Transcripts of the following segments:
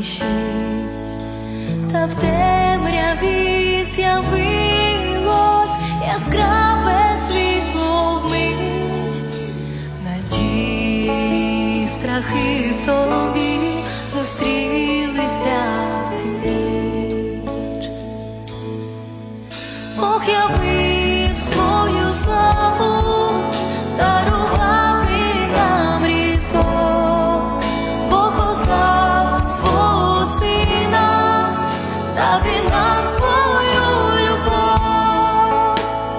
тиші, та в темряві з'явилось яскраве світло вмить, надії, страхи в тобі зустрілися в цю ніч. Бог явив свою славу, дарував і нам Різдво. Бог послав свого Сина, дав він нам свою любов.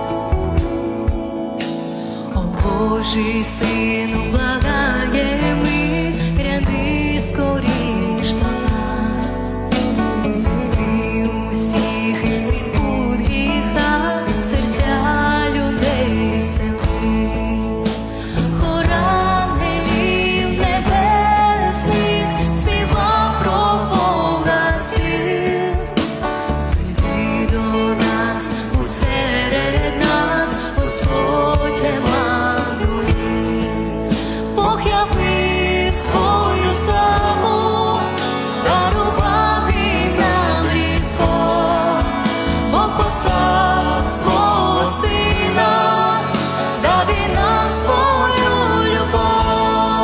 О Божий Сину, благає ми, гряди скоріш до нас. Звільни усіх від пут гріха, в серця людей вселись. Хор ангелів небесних співа про Бога сил. Прийди до нас, будь серед нас, Господь Еммануїл. Бог явив свою славу, дарував і нам Різдво. Бог послав свого Сина, дав і нам свою любов.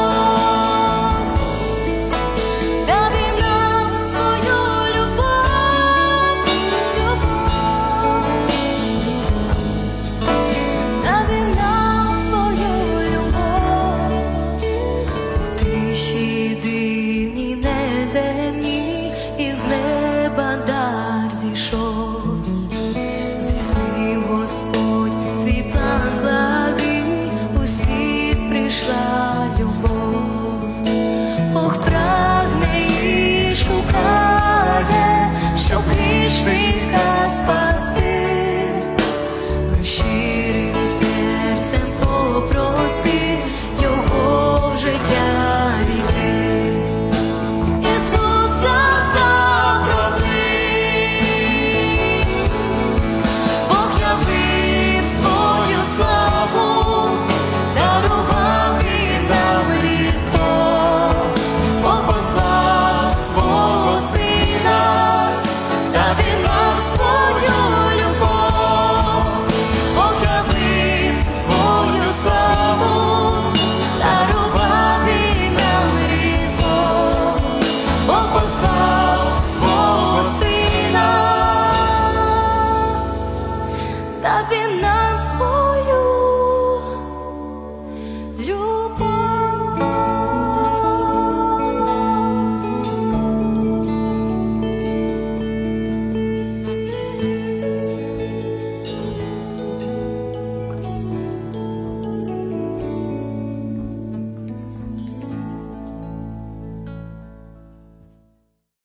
Дав і нам свою любов, дав і нам свою любов. У тиші дивній неземній із неба дар зійшов. Здійснив Господь свій план благий, у світ прийшла любов. Бог прагне і шукає, щоб грішника спасти. Лиш щирим серцем попроси його в життя війти. Ісуса запроси. Бог явив свою славу, дарував і нам Різдво. Бог послав свого Сина, дав і нам свою любов. Бог явив свою славу, дарував і нам Різдво. Бог послав свого Сина, дав і нам